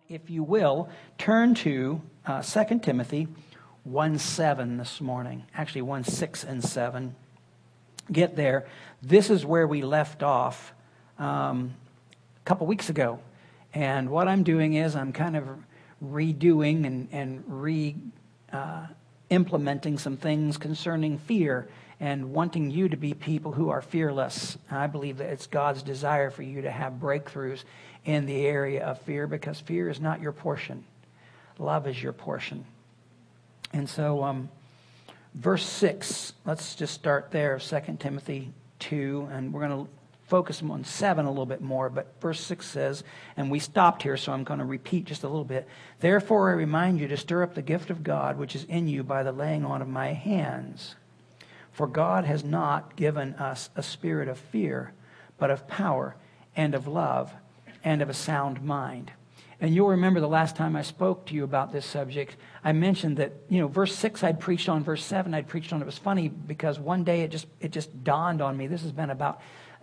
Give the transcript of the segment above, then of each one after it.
if you will, turn to 2 Timothy 1:7 this morning. Actually, 1:6 and 7. Get there. This is where we left off a couple weeks ago. And what I'm doing is I'm kind of redoing and implementing some things concerning fear and wanting you to be people who are fearless. I believe that it's God's desire for you to have breakthroughs in the area of fear, because fear is not your portion. Love is your portion. And so verse 6, let's just start there, 2 Timothy 2, and we're going to focus on 7 a little bit more, but verse 6 says, and we stopped here, so I'm going to repeat just a little bit. Therefore I remind you to stir up the gift of God which is in you by the laying on of my hands. For God has not given us a spirit of fear, but of power and of love and of a sound mind. And you'll remember the last time I spoke to you about this subject, I mentioned that, verse 6 I'd preached on, verse 7 I'd preached on. It was funny because one day it just dawned on me. This has been about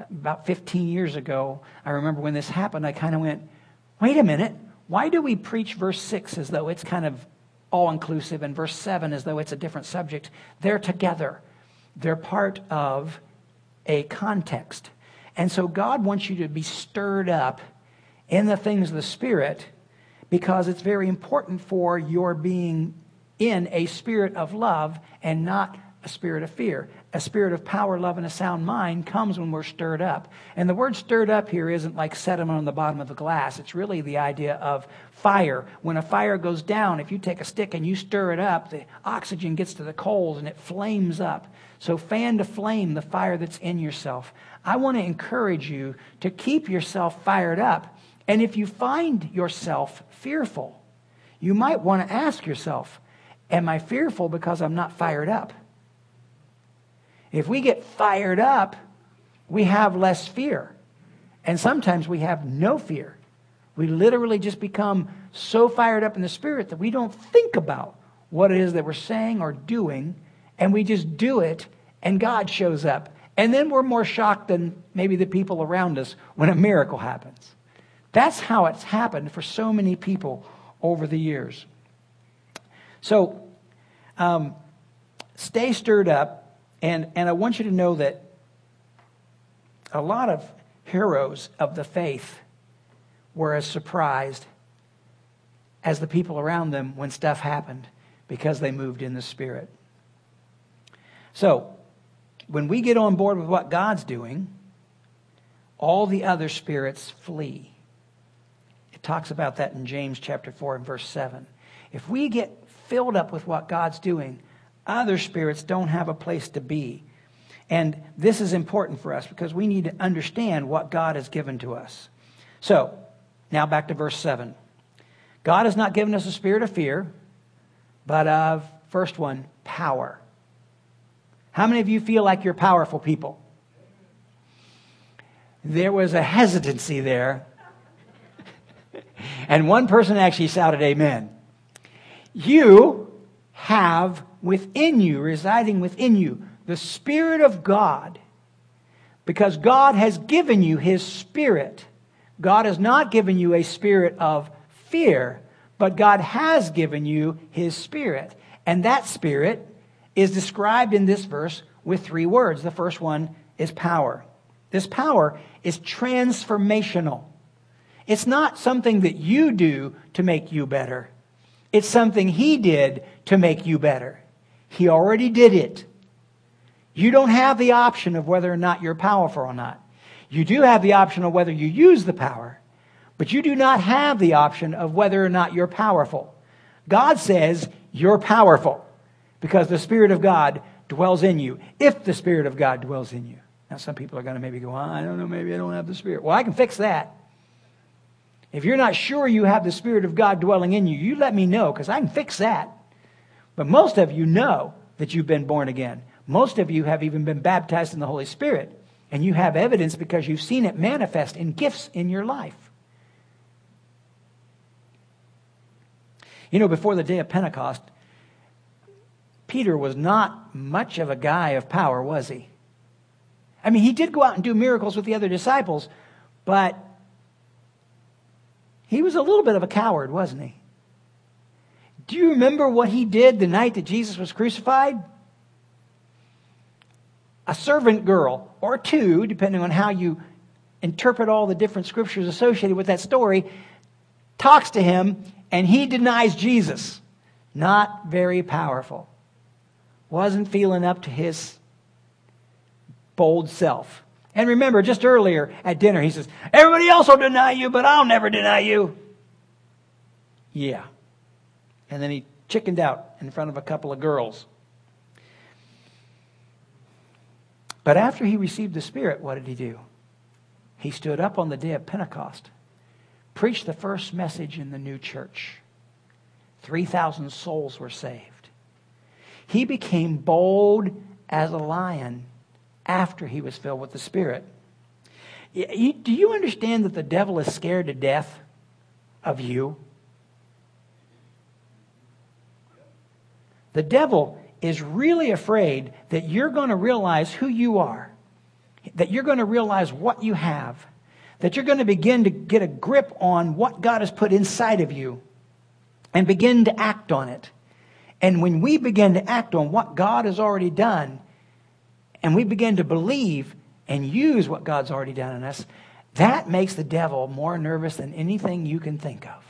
15 years ago. I remember when this happened, I kind of went, wait a minute, why do we preach verse 6 as though it's kind of all-inclusive and verse 7 as though it's a different subject? They're together. They're part of a context. And so God wants you to be stirred up in the things of the Spirit, because it's very important for your being in a spirit of love and not a spirit of fear. A spirit of power, love, and a sound mind comes when we're stirred up. And the word stirred up here isn't like sediment on the bottom of the glass. It's really the idea of fire. When a fire goes down, if you take a stick and you stir it up, the oxygen gets to the coals and it flames up. So fan to flame the fire that's in yourself. I want to encourage you to keep yourself fired up. And if you find yourself fearful, you might want to ask yourself, am I fearful because I'm not fired up? If we get fired up, we have less fear. And sometimes we have no fear. We literally just become so fired up in the Spirit that we don't think about what it is that we're saying or doing, and we just do it, and God shows up. And then we're more shocked than maybe the people around us when a miracle happens. That's how it's happened for so many people over the years. So, stay stirred up, and I want you to know that a lot of heroes of the faith were as surprised as the people around them when stuff happened, because they moved in the Spirit. So, when we get on board with what God's doing, all the other spirits flee. It talks about that in James chapter 4 and verse 7. If we get filled up with what God's doing, other spirits don't have a place to be. And this is important for us because we need to understand what God has given to us. So, now back to verse 7. God has not given us a spirit of fear, but of, first one, power. How many of you feel like you're powerful people? There was a hesitancy there. And one person actually shouted amen. You have within you, residing within you, the Spirit of God, because God has given you His Spirit. God has not given you a spirit of fear, but God has given you His Spirit. And that Spirit is described in this verse with 3 words. The first one is power. This power is transformational. It's not something that you do to make you better. It's something He did to make you better. He already did it. You don't have the option of whether or not you're powerful or not. You do have the option of whether you use the power, but you do not have the option of whether or not you're powerful. God says you're powerful because the Spirit of God dwells in you, if the Spirit of God dwells in you. Now, some people are going to maybe go, I don't know, maybe I don't have the Spirit. Well, I can fix that. If you're not sure you have the Spirit of God dwelling in you, you let me know, because I can fix that. But most of you know that you've been born again. Most of you have even been baptized in the Holy Spirit. And you have evidence because you've seen it manifest in gifts in your life. Before the day of Pentecost, Peter was not much of a guy of power, was he? I mean, he did go out and do miracles with the other disciples, but He was a little bit of a coward, wasn't he? Do you remember what he did the night that Jesus was crucified? A servant girl, or two, depending on how you interpret all the different scriptures associated with that story, talks to him, and he denies Jesus. Not very powerful. Wasn't feeling up to his bold self. And remember, just earlier at dinner, he says, everybody else will deny you, but I'll never deny you. Yeah. And then he chickened out in front of a couple of girls. But after he received the Spirit, what did he do? He stood up on the day of Pentecost, preached the first message in the new church. 3,000 souls were saved. He became bold as a lion after he was filled with the Spirit. Do you understand that the devil is scared to death of you? The devil is really afraid that you're going to realize who you are, that you're going to realize what you have, that you're going to begin to get a grip on what God has put inside of you and begin to act on it. And when we begin to act on what God has already done, and we begin to believe and use what God's already done in us, that makes the devil more nervous than anything you can think of.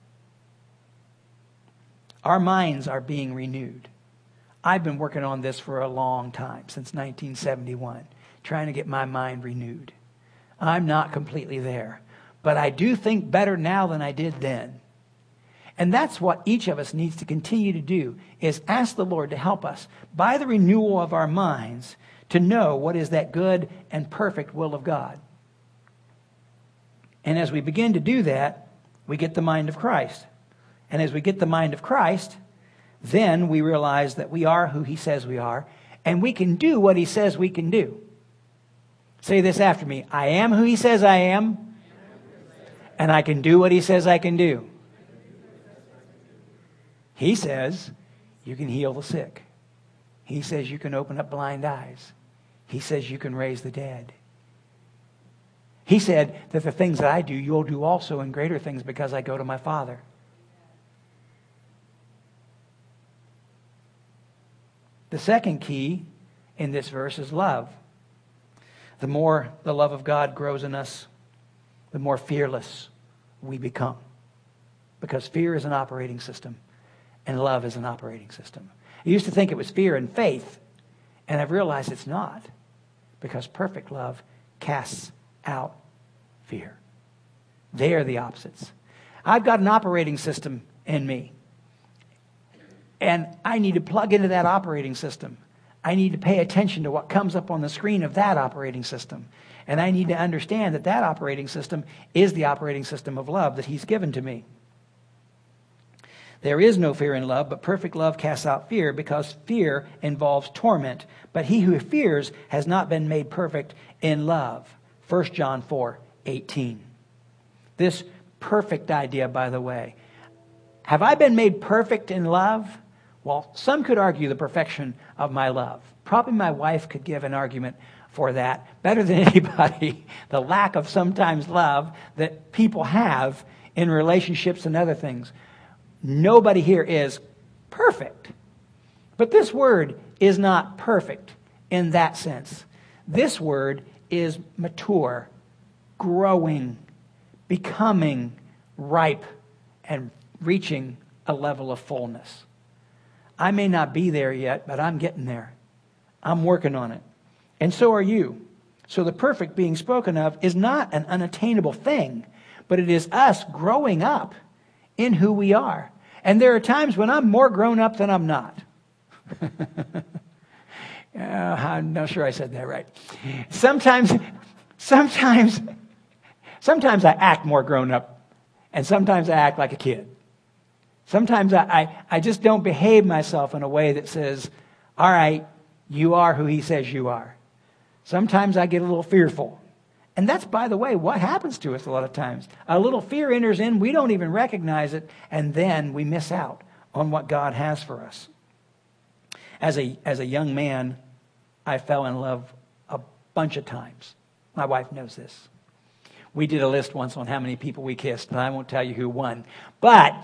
Our minds are being renewed. I've been working on this for a long time, since 1971, trying to get my mind renewed. I'm not completely there, but I do think better now than I did then. And that's what each of us needs to continue to do, is ask the Lord to help us by the renewal of our minds to know what is that good and perfect will of God. And as we begin to do that, we get the mind of Christ. And as we get the mind of Christ, then we realize that we are who He says we are, and we can do what He says we can do. Say this after me. I am who He says I am, and I can do what He says I can do. He says you can heal the sick. He says you can open up blind eyes. He says you can raise the dead. He said that the things that I do, you'll do also, and greater things, because I go to my Father. The second key in this verse is love. The more the love of God grows in us, the more fearless we become. Because fear is an operating system, and love is an operating system. I used to think it was fear and faith, and I've realized it's not. Because perfect love casts out fear. They are the opposites. I've got an operating system in me. And I need to plug into that operating system. I need to pay attention to what comes up on the screen of that operating system. And I need to understand that that operating system is the operating system of love that He's given to me. There is no fear in love, but perfect love casts out fear, because fear involves torment. But he who fears has not been made perfect in love. 1 John 4:18. This perfect idea, by the way. Have I been made perfect in love? Well, some could argue the perfection of my love. Probably my wife could give an argument for that better than anybody. The lack of sometimes love that people have in relationships and other things. Nobody here is perfect. But this word is not perfect in that sense. This word is mature, growing, becoming ripe, and reaching a level of fullness. I may not be there yet, but I'm getting there. I'm working on it. And so are you. So the perfect being spoken of is not an unattainable thing, but it is us growing up in who we are. And there are times when I'm more grown up than I'm not. I'm not sure I said that right. Sometimes I act more grown up, and sometimes I act like a kid. Sometimes I just don't behave myself in a way that says, all right, you are who He says you are. Sometimes I get a little fearful. And that's, by the way, what happens to us a lot of times. A little fear enters in, we don't even recognize it, and then we miss out on what God has for us. As a young man, I fell in love a bunch of times. My wife knows this. We did a list once on how many people we kissed, and I won't tell you who won. But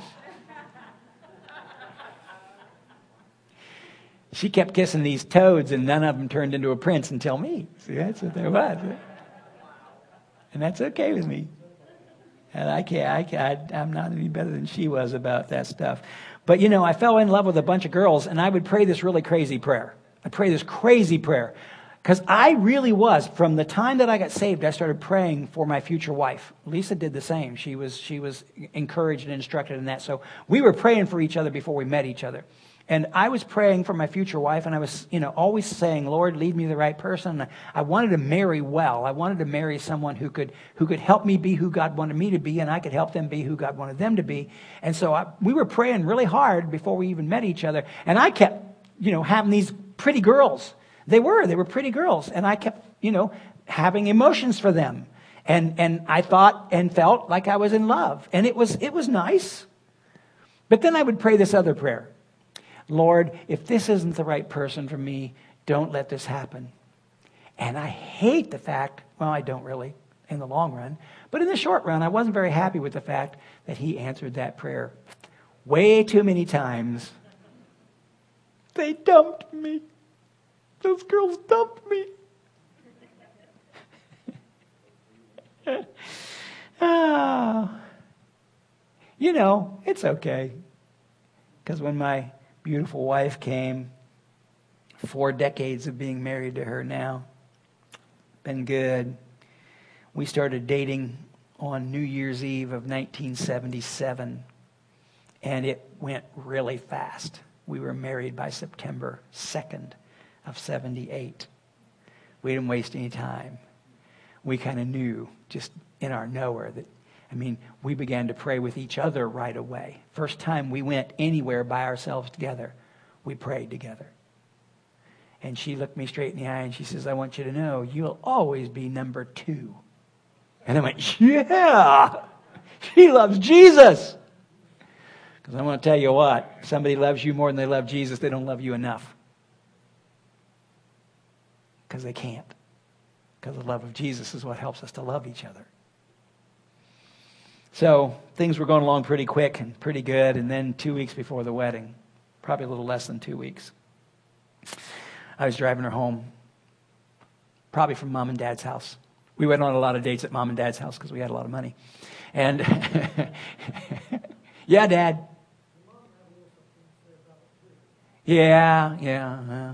she kept kissing these toads, and none of them turned into a prince until me. See, that's what there was. And that's okay with me. And I'm not any better than she was about that stuff. But, I fell in love with a bunch of girls, and I would pray this really crazy prayer. I'd pray this crazy prayer. Because I really was, from the time that I got saved, I started praying for my future wife. Lisa did the same. She was encouraged and instructed in that. So we were praying for each other before we met each other. And I was praying for my future wife, and I was, always saying, Lord, lead me to the right person. I wanted to marry well. I wanted to marry someone who could help me be who God wanted me to be, and I could help them be who God wanted them to be. And so we were praying really hard before we even met each other. And I kept, having these pretty girls. They were pretty girls. And I kept, having emotions for them. And I thought and felt like I was in love. And it was nice. But then I would pray this other prayer. Lord, if this isn't the right person for me, don't let this happen. And I hate the fact, well, I don't really in the long run, but in the short run, I wasn't very happy with the fact that he answered that prayer way too many times. They dumped me. Those girls dumped me. It's okay. Because when my beautiful wife came, 4 decades of being married to her now, been good. We started dating on New Year's Eve of 1977, and it went really fast. We were married by September 2nd of 78. We didn't waste any time. We kind of knew, just in our knower, that we began to pray with each other right away. First time we went anywhere by ourselves together, we prayed together. And she looked me straight in the eye and she says, I want you to know, you'll always be number 2. And I went, yeah, she loves Jesus. Because I want to tell you what, if somebody loves you more than they love Jesus, they don't love you enough. Because they can't. Because the love of Jesus is what helps us to love each other. So things were going along pretty quick and pretty good. And then 2 weeks before the wedding, probably a little less than 2 weeks, I was driving her home, probably from Mom and Dad's house. We went on a lot of dates at Mom and Dad's house because we had a lot of money. And yeah, Dad. Yeah.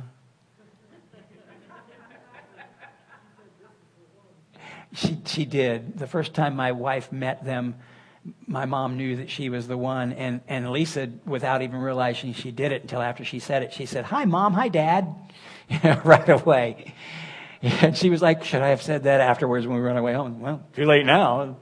She did. The first time my wife met them, my mom knew that she was the one. And Lisa, without even realizing she did it until after she said it, she said, hi, Mom, hi, Dad, right away. And she was like, should I have said that afterwards when we were on our way home? Well, too late now.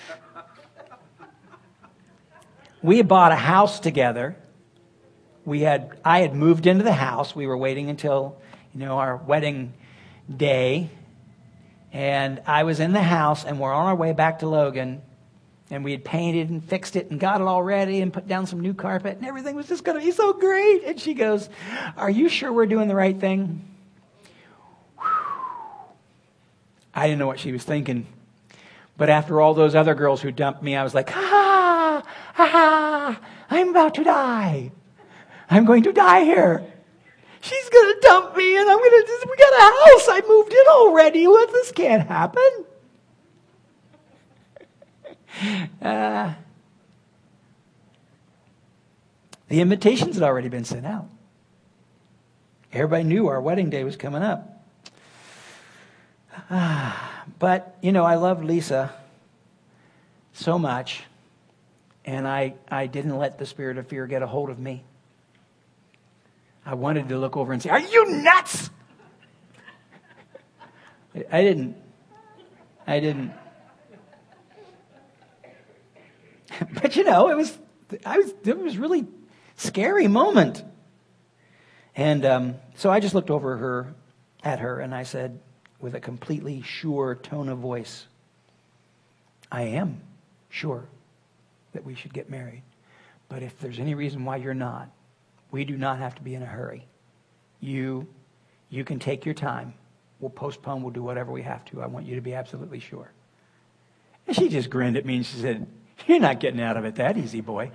We had bought a house together. I had moved into the house. We were waiting until, our wedding day. And I was in the house, and we're on our way back to Logan, and we had painted and fixed it and got it all ready and put down some new carpet, and everything was just going to be so great. And she goes, are you sure we're doing the right thing? Whew. I didn't know what she was thinking. But after all those other girls who dumped me, I was like, I'm about to die. I'm going to die here. She's going to dump me, and we got a house. I moved in already. Well, this can't happen. The invitations had already been sent out. Everybody knew our wedding day was coming up. But, I loved Lisa so much, and I didn't let the spirit of fear get a hold of me. I wanted to look over and say, are you nuts? I didn't. But it was really scary moment. And so I just looked over at her and I said with a completely sure tone of voice, I am sure that we should get married. But if there's any reason why you're not, we do not have to be in a hurry. You can take your time. We'll postpone. We'll do whatever we have to. I want you to be absolutely sure. And she just grinned at me and she said, "You're not getting out of it that easy, boy."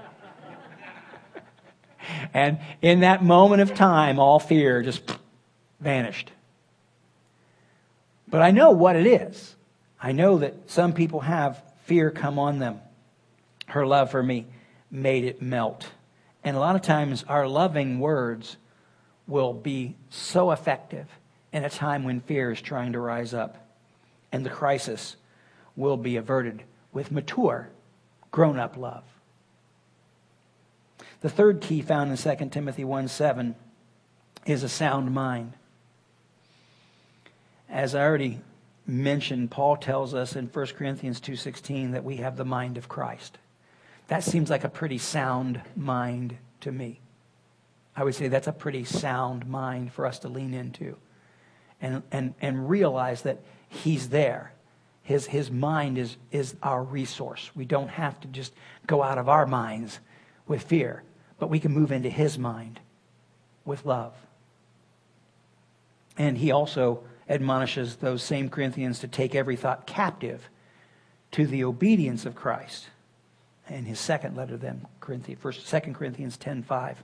And in that moment of time, all fear just vanished. But I know what it is. I know that some people have fear come on them. Her love for me made it melt. And a lot of times our loving words will be so effective in a time when fear is trying to rise up. And the crisis will be averted with mature, grown-up love. The third key found in 2 Timothy 1:7 is a sound mind. As I already mentioned, Paul tells us in 1 Corinthians 2:16 that we have the mind of Christ. That seems like a pretty sound mind to me. I would say that's a pretty sound mind for us to lean into and realize that he's there. His mind is our resource. We don't have to just go out of our minds with fear, but we can move into his mind with love. And he also admonishes those same Corinthians to take every thought captive to the obedience of Christ. In his second letter to them, 2 Corinthians 10:5.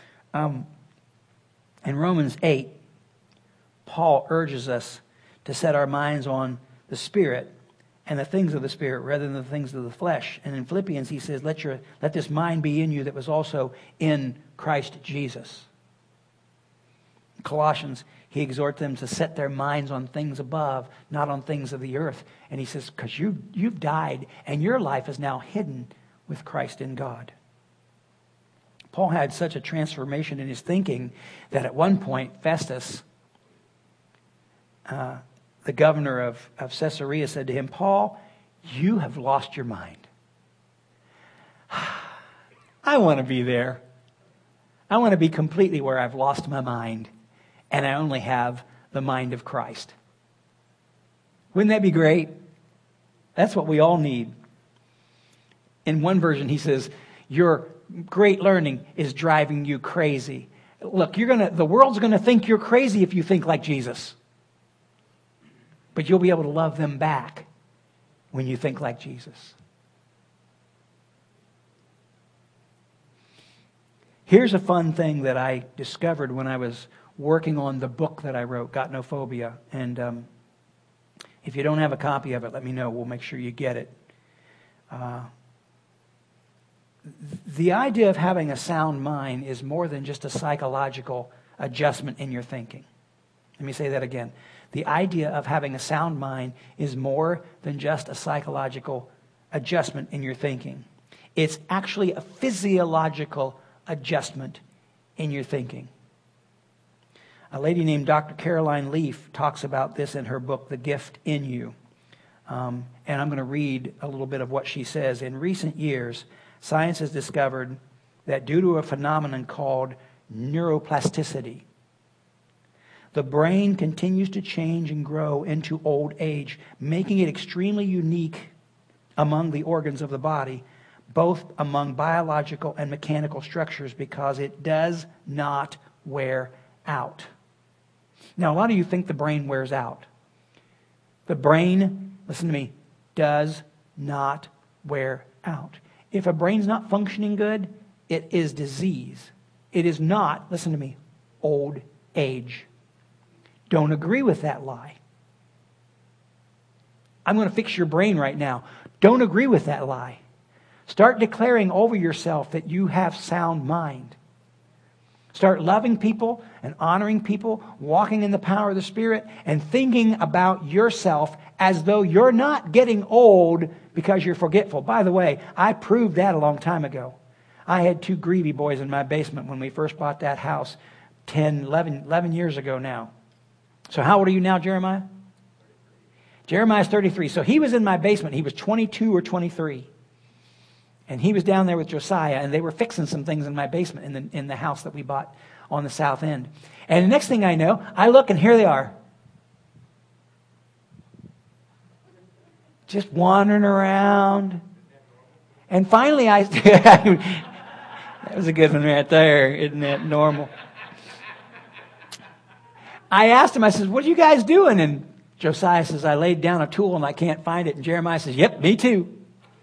In Romans 8, Paul urges us to set our minds on the Spirit and the things of the Spirit rather than the things of the flesh. And in Philippians, he says, let this mind be in you that was also in Christ Jesus. In Colossians, he exhorts them to set their minds on things above, not on things of the earth. And he says, because you've died and your life is now hidden with Christ in God. Paul had such a transformation in his thinking that at one point Festus, the governor of Caesarea, said to him, "Paul, you have lost your mind." I want to be there. I want to be completely where I've lost my mind and I only have the mind of Christ. Wouldn't that be great? That's what we all need. In one version, he says, your great learning is driving you crazy. Look, the world's going to think you're crazy if you think like Jesus. But you'll be able to love them back when you think like Jesus. Here's a fun thing that I discovered when I was working on the book that I wrote, Got No Phobia. And if you don't have a copy of it, let me know. We'll make sure you get it. The idea of having a sound mind is more than just a psychological adjustment in your thinking. Let me say that again. The idea of having a sound mind is more than just a psychological adjustment in your thinking. It's actually a physiological adjustment in your thinking. A lady named Dr. Caroline Leaf talks about this in her book, The Gift in You. And I'm going to read a little bit of what she says. In recent years, science has discovered that due to a phenomenon called neuroplasticity, the brain continues to change and grow into old age, making it extremely unique among the organs of the body, both among biological and mechanical structures, because it does not wear out. Now, a lot of you think the brain wears out. The brain, listen to me, does not wear out. If a brain's not functioning good, it is disease. It is not, listen to me, old age. Don't agree with that lie. I'm going to fix your brain right now. Don't agree with that lie. Start declaring over yourself that you have sound mind. Start loving people and honoring people, walking in the power of the Spirit, and thinking about yourself as though you're not getting old because you're forgetful. By the way, I proved that a long time ago. I had 2 Greevy boys in my basement when we first bought that house 11 years ago now. So how old are you now, Jeremiah? Jeremiah's 33. So he was in my basement. He was 22 or 23. And he was down there with Josiah, and they were fixing some things in my basement in the house that we bought on the south end. And the next thing I know, I look and here they are. Just wandering around. And finally that was a good one right there. Isn't that normal? I asked him, I said, "What are you guys doing?" And Josiah says, I laid down a tool and I can't find it. And Jeremiah says, yep, me too.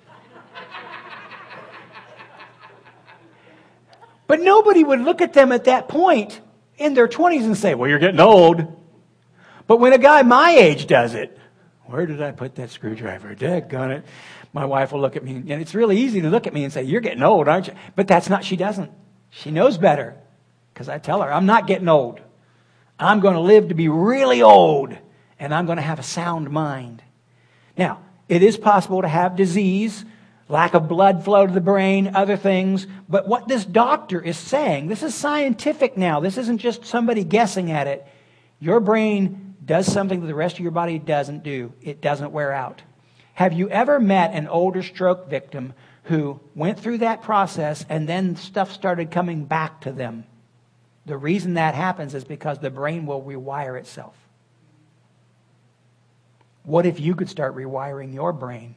But nobody would look at them at that point in their 20s and say, well, you're getting old. But when a guy my age does it, where did I put that screwdriver? Daggone it. My wife will look at me, and it's really easy to look at me and say, you're getting old, aren't you? But that's not, she doesn't. She knows better. Because I tell her, I'm not getting old. I'm going to live to be really old. And I'm going to have a sound mind. Now, it is possible to have disease, lack of blood flow to the brain, other things. But what this doctor is saying, this is scientific now. This isn't just somebody guessing at it. Your brain does something that the rest of your body doesn't do. It doesn't wear out. Have you ever met an older stroke victim who went through that process and then stuff started coming back to them? The reason that happens is because the brain will rewire itself. What if you could start rewiring your brain?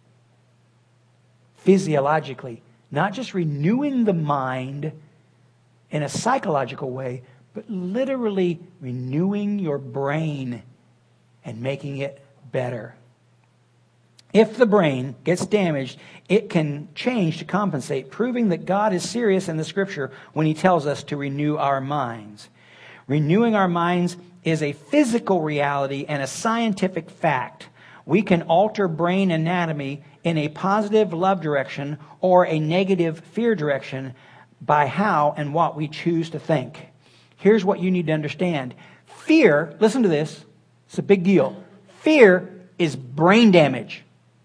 Physiologically. Not just renewing the mind in a psychological way, but literally renewing your brain and making it better. If the brain gets damaged, it can change to compensate, proving that God is serious in the Scripture when He tells us to renew our minds. Renewing our minds is a physical reality and a scientific fact. We can alter brain anatomy in a positive love direction or a negative fear direction by how and what we choose to think. Here's what you need to understand. Fear, listen to this, it's a big deal. Fear is brain damage.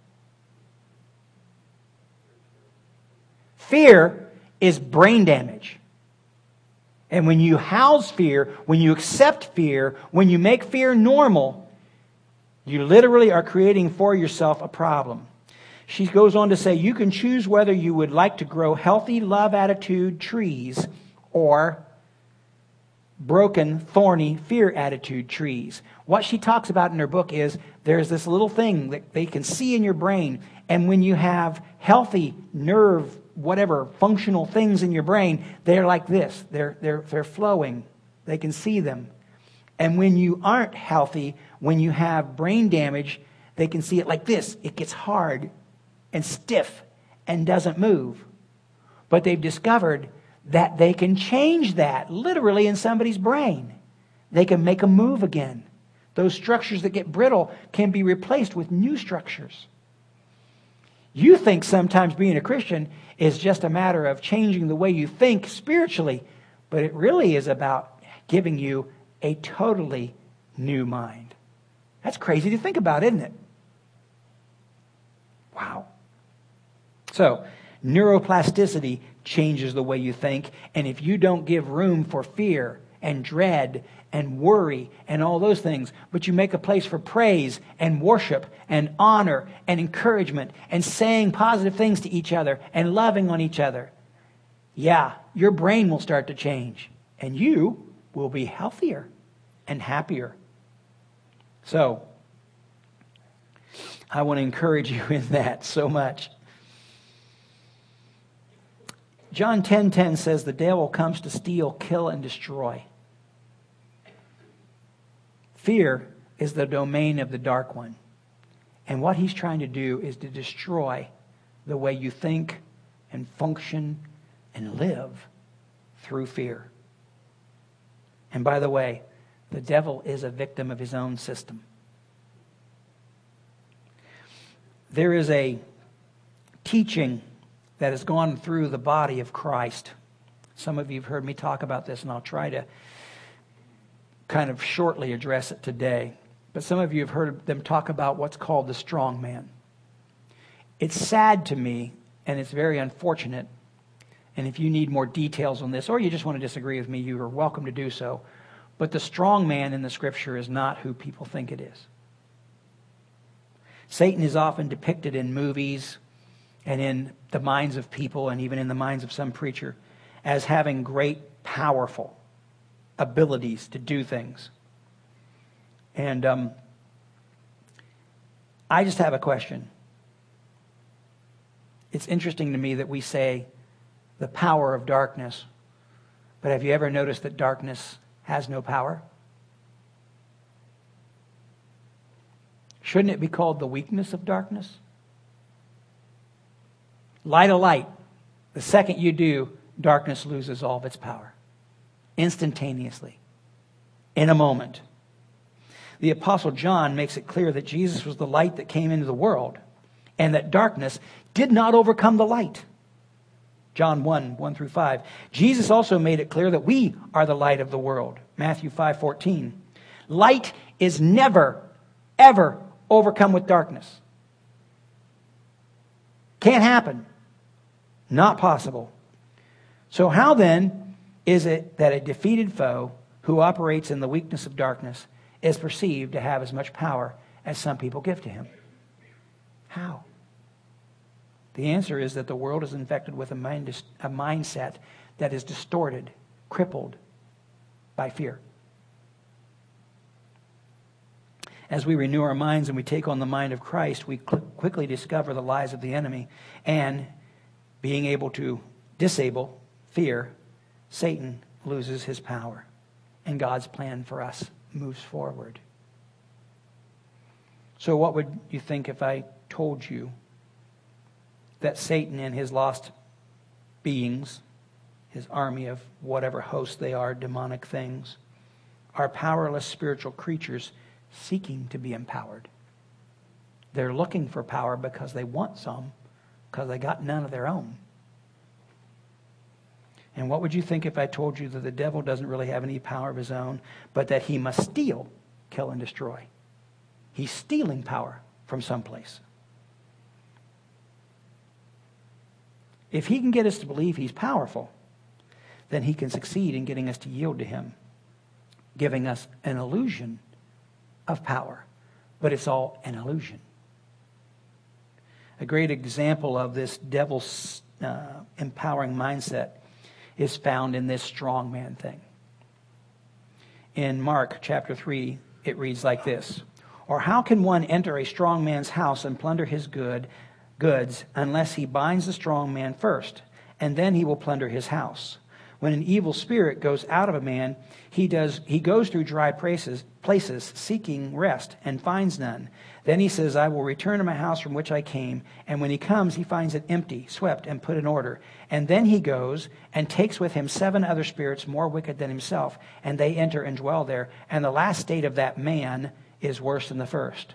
Fear is brain damage. And when you house fear, when you accept fear, when you make fear normal, you literally are creating for yourself a problem. She goes on to say, you can choose whether you would like to grow healthy love attitude trees or broken, thorny fear attitude trees. What she talks about in her book is there's this little thing that they can see in your brain. And when you have healthy nerve, whatever, functional things in your brain, they're like this. They're flowing. They can see them. And when you aren't healthy, when you have brain damage, they can see it like this. It gets hard and stiff and doesn't move. But they've discovered that they can change that literally in somebody's brain. They can make them move again. Those structures that get brittle can be replaced with new structures. You think sometimes being a Christian is just a matter of changing the way you think spiritually, but it really is about giving you a totally new mind. That's crazy to think about, isn't it? Wow. So, neuroplasticity changes the way you think, and if you don't give room for fear and dread and worry and all those things, but you make a place for praise and worship and honor and encouragement and saying positive things to each other and loving on each other, yeah, your brain will start to change and you will be healthier and happier. So, I want to encourage you in that so much. John 10:10 says the devil comes to steal, kill, and destroy. Fear is the domain of the dark one. And what he's trying to do is to destroy the way you think and function and live through fear. And by the way, the devil is a victim of his own system. There is a teaching that has gone through the body of Christ. Some of you have heard me talk about this, and I'll try to kind of shortly address it today. But some of you have heard them talk about what's called the strong man. It's sad to me, and it's very unfortunate. And if you need more details on this, or you just want to disagree with me, you are welcome to do so. But the strong man in the Scripture is not who people think it is. Satan is often depicted in movies and in the minds of people and even in the minds of some preacher as having great, powerful abilities to do things. And I just have a question. It's interesting to me that we say the power of darkness, but have you ever noticed that darkness has no power? Shouldn't it be called the weakness of darkness? Light a light. The second you do, darkness loses all of its power. Instantaneously. In a moment. The Apostle John makes it clear that Jesus was the light that came into the world, and that darkness did not overcome the light. John 1 through 5. Jesus also made it clear that we are the light of the world. Matthew 5:14. Light is never, ever overcome with darkness. Can't happen. Not possible. So how then is it that a defeated foe who operates in the weakness of darkness is perceived to have as much power as some people give to him? How? The answer is that the world is infected with a mindset that is distorted, crippled by fear. As we renew our minds and we take on the mind of Christ, we quickly discover the lies of the enemy, and being able to disable fear, Satan loses his power, and God's plan for us moves forward. So what would you think if I told you that Satan and his lost beings, his army of whatever host they are, demonic things, are powerless spiritual creatures seeking to be empowered? They're looking for power because they want some, because they got none of their own. And what would you think if I told you that the devil doesn't really have any power of his own, but that he must steal, kill, and destroy? He's stealing power from someplace. If he can get us to believe he's powerful, then he can succeed in getting us to yield to him, giving us an illusion of power. But it's all an illusion. A great example of this devil's empowering mindset is found in this strong man thing. In Mark chapter 3, it reads like this: "Or how can one enter a strong man's house and plunder his goods unless he binds the strong man first, and then he will plunder his house? When an evil spirit goes out of a man, he goes through dry places seeking rest and finds none. Then he says, I will return to my house from which I came. And when he comes, he finds it empty, swept, and put in order. And then he goes and takes with him 7 other spirits more wicked than himself, and they enter and dwell there. And the last state of that man is worse than the first."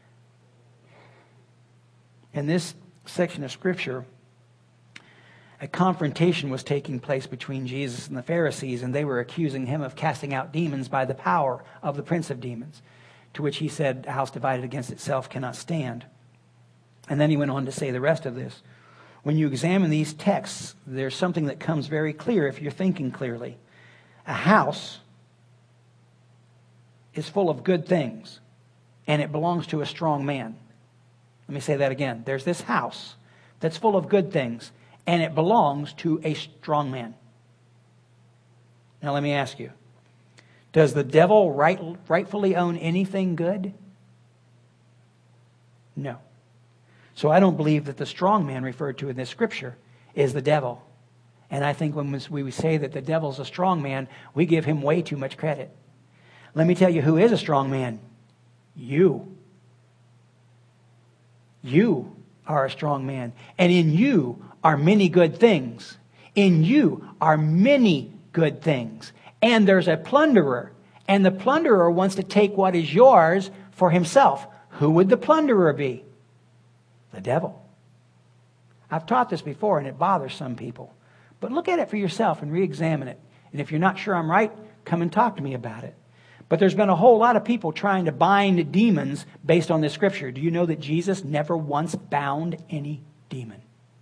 In this section of Scripture, a confrontation was taking place between Jesus and the Pharisees, and they were accusing him of casting out demons by the power of the prince of demons, to which he said, "A house divided against itself cannot stand." And then he went on to say the rest of this. When you examine these texts, there's something that comes very clear if you're thinking clearly. A house is full of good things, and it belongs to a strong man. Let me say that again. There's this house that's full of good things, and it belongs to a strong man. Now let me ask you, does the devil rightfully own anything good? No. So I don't believe that the strong man referred to in this scripture is the devil. And I think when we say that the devil's a strong man, we give him way too much credit. Let me tell you who is a strong man. You. You are a strong man. And in you are many good things. In you are many good things. And there's a plunderer. And the plunderer wants to take what is yours for himself. Who would the plunderer be? The devil. I've taught this before and it bothers some people. But look at it for yourself and re-examine it. And if you're not sure I'm right, come and talk to me about it. But there's been a whole lot of people trying to bind demons based on this scripture. Do you know that Jesus never once bound any demon?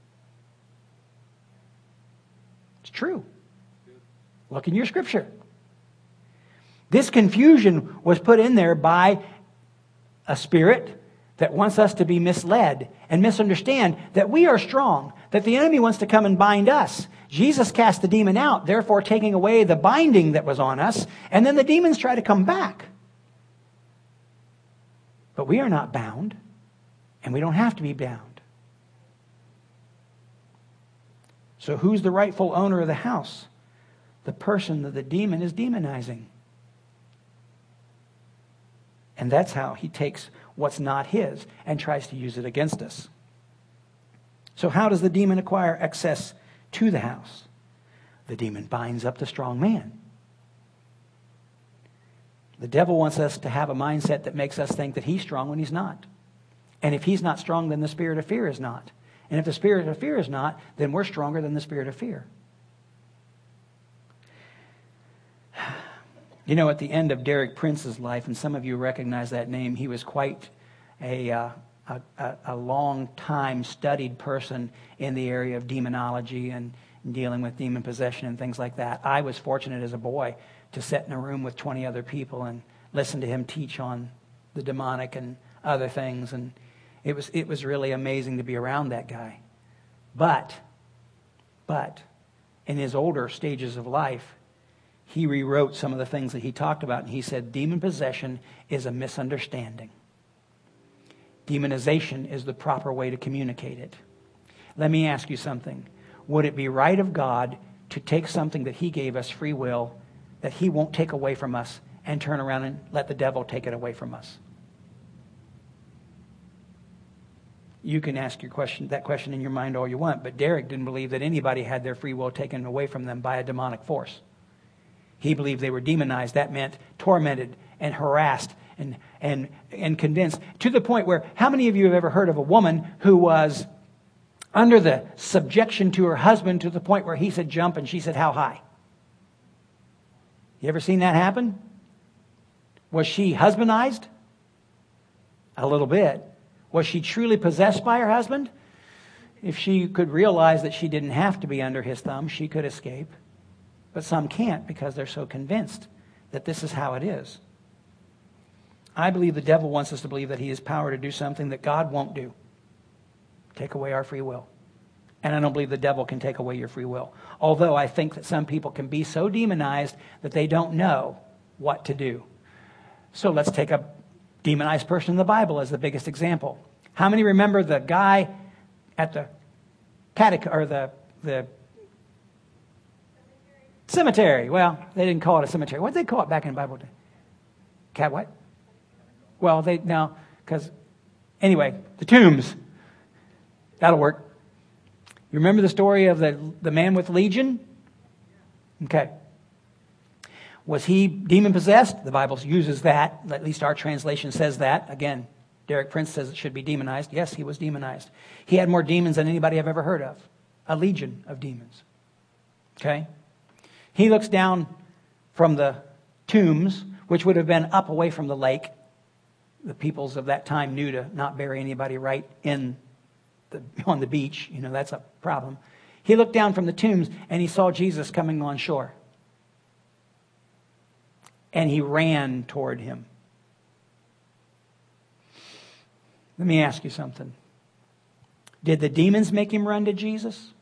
It's true. Look in your scripture. This confusion was put in there by a spirit that wants us to be misled and misunderstand that we are strong, that the enemy wants to come and bind us. Jesus cast the demon out, therefore taking away the binding that was on us, and then the demons try to come back. But we are not bound, and we don't have to be bound. So who's the rightful owner of the house? The person that the demon is demonizing. And that's how he takes what's not his and tries to use it against us. So how does the demon acquire access to the house? The demon binds up the strong man. The devil wants us to have a mindset that makes us think that he's strong when he's not. And if he's not strong, then the spirit of fear is not. And if the spirit of fear is not, then we're stronger than the spirit of fear. You know, at the end of Derek Prince's life, and some of you recognize that name, he was quite a long time studied person in the area of demonology and dealing with demon possession and things like that. I was fortunate as a boy to sit in a room with 20 other people and listen to him teach on the demonic and other things, and it was really amazing to be around that guy. But in his older stages of life, he rewrote some of the things that he talked about, and he said demon possession is a misunderstanding. Demonization is the proper way to communicate it. Let me ask you something. Would it be right of God to take something that he gave us, free will, that he won't take away from us, and turn around and let the devil take it away from us? You can ask that question in your mind all you want, but Derek didn't believe that anybody had their free will taken away from them by a demonic force. He believed they were demonized. That meant tormented and harassed and convinced, to the point where, how many of you have ever heard of a woman who was under the subjection to her husband to the point where he said jump and she said how high? You ever seen that happen? Was she husbandized? A little bit. Was she truly possessed by her husband? If she could realize that she didn't have to be under his thumb, she could escape. But some can't because they're so convinced that this is how it is. I believe the devil wants us to believe that he has power to do something that God won't do. Take away our free will. And I don't believe the devil can take away your free will. Although I think that some people can be so demonized that they don't know what to do. So let's take a demonized person in the Bible as the biggest example. How many remember the guy at the the cemetery? Well, they didn't call it a cemetery. What did they call it back in the Bible? What? Well, anyway, the tombs. That'll work. You remember the story of the man with legion? Okay. Was he demon-possessed? The Bible uses that. At least our translation says that. Again, Derek Prince says it should be demonized. Yes, he was demonized. He had more demons than anybody I've ever heard of. A legion of demons. Okay? He looks down from the tombs, which would have been up away from the lake. The peoples of that time knew to not bury anybody right on the beach. You know, that's a problem. He looked down from the tombs and he saw Jesus coming on shore. And he ran toward him. Let me ask you something. Did the demons make him run to Jesus?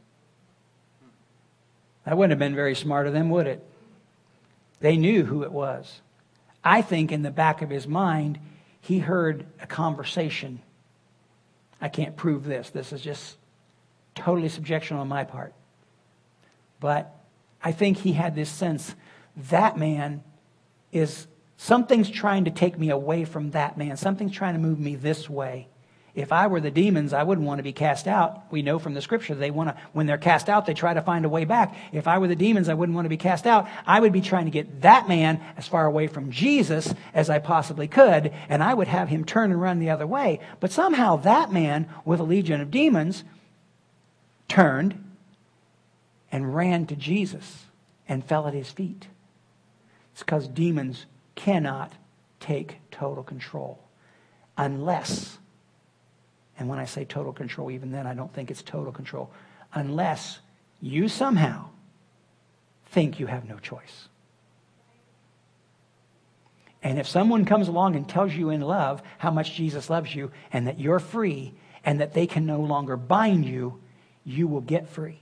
That wouldn't have been very smart of them, would it? They knew who it was. I think in the back of his mind, he heard a conversation. I can't prove this. This is just totally subjectional on my part. But I think he had this sense, that man something's trying to take me away from that man. Something's trying to move me this way. If I were the demons, I wouldn't want to be cast out. We know from the scripture when they're cast out, they try to find a way back. If I were the demons, I wouldn't want to be cast out. I would be trying to get that man as far away from Jesus as I possibly could, and I would have him turn and run the other way. But somehow that man with a legion of demons turned and ran to Jesus and fell at his feet. It's because demons cannot take total control unless, and when I say total control, even then I don't think it's total control, unless you somehow think you have no choice. And if someone comes along and tells you in love how much Jesus loves you and that you're free and that they can no longer bind you, you will get free.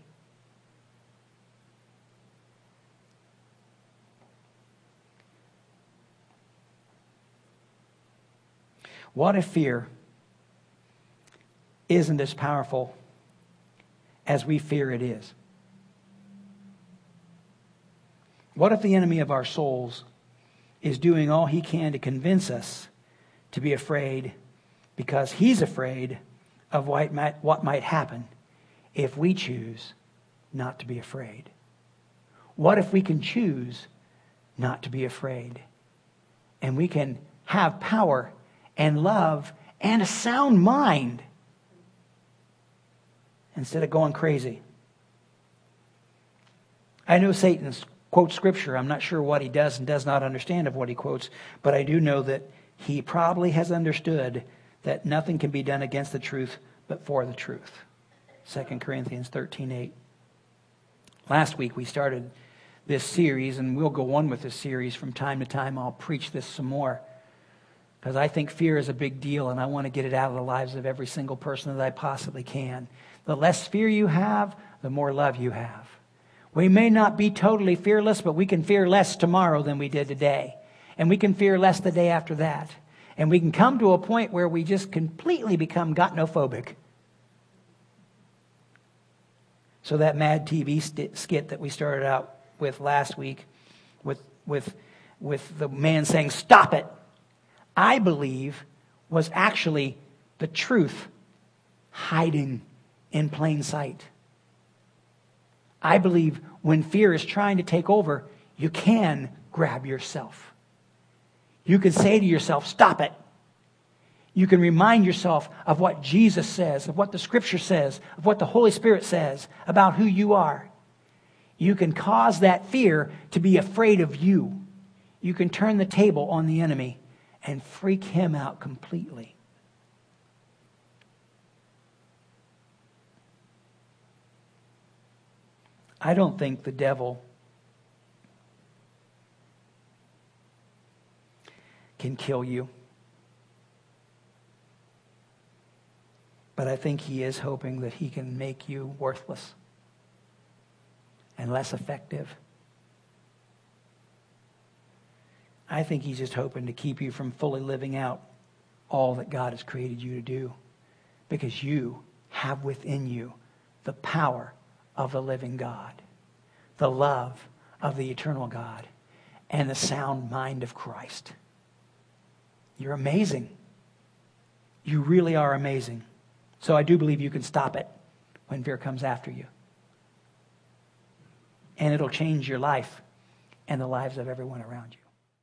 What if fear isn't as powerful as we fear it is? What if the enemy of our souls is doing all he can to convince us to be afraid because he's afraid of what might happen if we choose not to be afraid. What if we can choose not to be afraid? And we can have power and love and a sound mind instead of going crazy. I know Satan quotes Scripture. I'm not sure what he does and does not understand of what he quotes, but I do know that he probably has understood that nothing can be done against the truth but for the truth. 2 Corinthians 13:8. Last week we started this series, and we'll go on with this series from time to time. I'll preach this some more because I think fear is a big deal, and I want to get it out of the lives of every single person that I possibly can. The less fear you have, the more love you have. We may not be totally fearless, but we can fear less tomorrow than we did today. And we can fear less the day after that. And we can come to a point where we just completely become got-no-phobic. So that Mad TV skit that we started out with last week with the man saying, "Stop it," I believe was actually the truth hiding in plain sight. I believe when fear is trying to take over, you can grab yourself. You can say to yourself, "Stop it." You can remind yourself of what Jesus says, of what the Scripture says, of what the Holy Spirit says about who you are. You can cause that fear to be afraid of you. You can turn the table on the enemy and freak him out completely. I don't think the devil can kill you. But I think he is hoping that he can make you worthless and less effective. I think he's just hoping to keep you from fully living out all that God has created you to do, because you have within you the power of the living God, the love of the eternal God, and the sound mind of Christ. You're amazing. You really are amazing. So I do believe you can stop it when fear comes after you. And it'll change your life and the lives of everyone around you.